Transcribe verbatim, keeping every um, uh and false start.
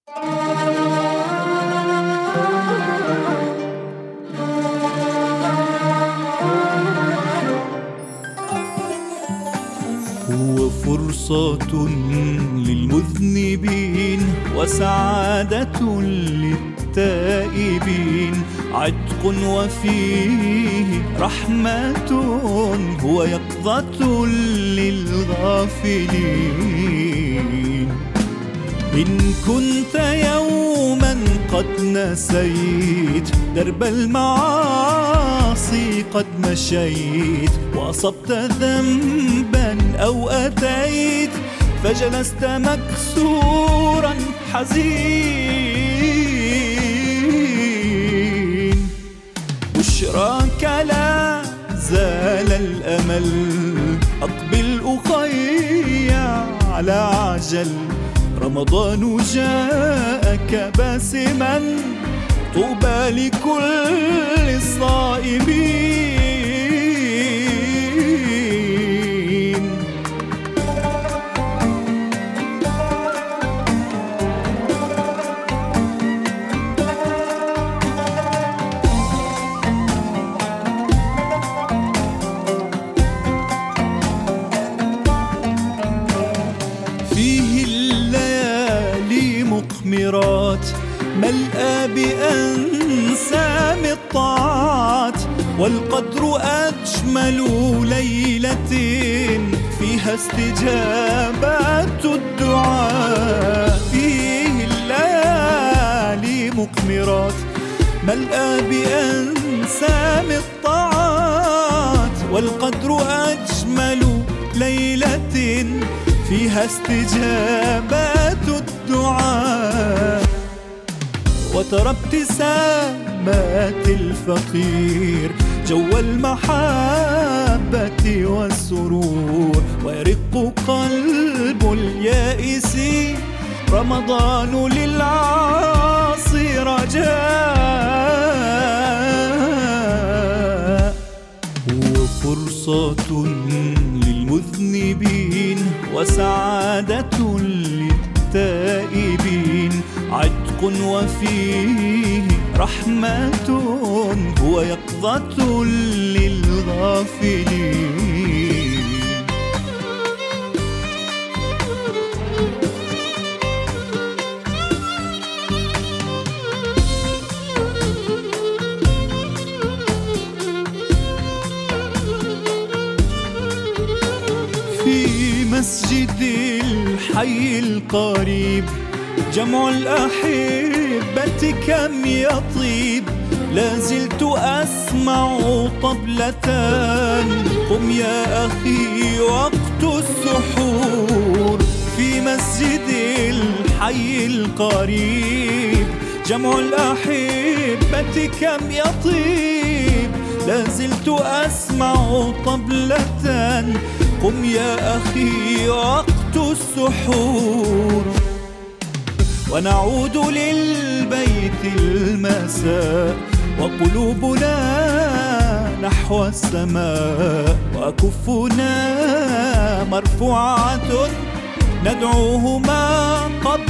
هو فرصة للمذنبين وسعادة للتائبين، عتق وفيه رحمة، هو يقظة للغافلين. إن كنت يوما قد نسيت درب المعاصي قد مشيت، وأصبت ذنبا أو أتيت فجلست مكسورا حزين، بشراك لا زال الأمل، أقبل أخي على عجل، رمضان جاءك باسما، طوبى لكل الصائمين. فيه الليالي مقمرات ملأى بأنسام الطاعات، والقدر أجمل ليلة فيها استجابات الدعاء. فيه الليالي مقمرات ملأى بأنسام الطاعات، والقدر أجمل ليلة فيها استجابات الدعاء. وترى ابتسامات الفقير جو المحبة والسرور، ويرق قلب اليائس، رمضان للعاصي رجاء. هو فرصة للمذنبين وسعادة للتائبين، عتق وفيه رحمة، هو يقظة للغافلين. في مسجد الحي القريب جمع الأحبة كم يطيب، لا زلت أسمع طبلة، قم يا أخي وقت السحور. في مسجد الحي القريب جمع الأحبة كم يطيب، لا زلت أسمع طبلة، قم يا أخي وقت السحور. ونعود للبيت المساء وقلوبنا نحو السماء، وأكفنا مرفوعة ندعوهما قبل